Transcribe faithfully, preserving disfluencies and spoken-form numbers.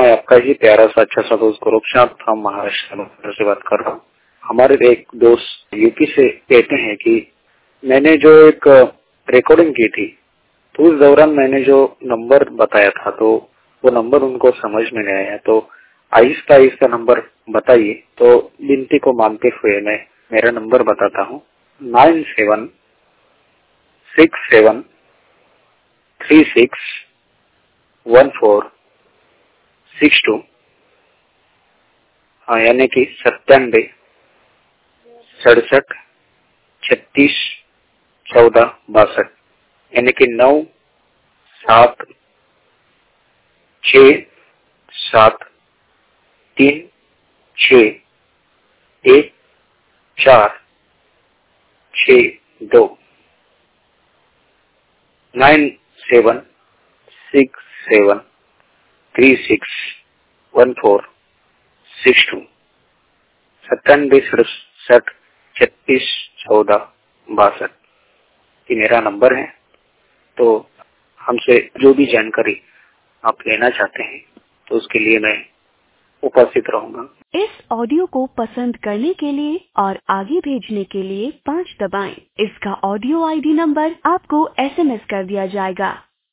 मैं आपका ही प्यारा सा अच्छा सा दोस्त गोरखनाथ फ्रॉम महाराष्ट्र से बात कर रहा हूँ। हमारे एक दोस्त यूपी से कहते हैं कि मैंने जो एक रिकॉर्डिंग की थी तो उस दौरान मैंने जो नंबर बताया था तो वो नंबर उनको समझ में नहीं आया, तो आहिस्ता आहिस्ता नंबर बताइए। तो विनती को मानते हुए मैं मेरा नंबर बताता हूँ, nine seven six seven three six one four six two, हाँ यानी कि सत्तानवे सड़सठ छत्तीस चौदह बासठ, यानी कि नौ सात छ सात तीन छ एक चार छ दो, nine seven six seven three six one four six two, सत्तानवे सड़सठ छत्तीस चौदह बासठ, ये मेरा नंबर है। तो हमसे जो भी जानकारी आप लेना चाहते हैं तो उसके लिए मैं उपस्थित रहूंगा। इस ऑडियो को पसंद करने के लिए और आगे भेजने के लिए पाँच दबाएं। इसका ऑडियो आईडी नंबर आपको एसएमएस कर दिया जाएगा।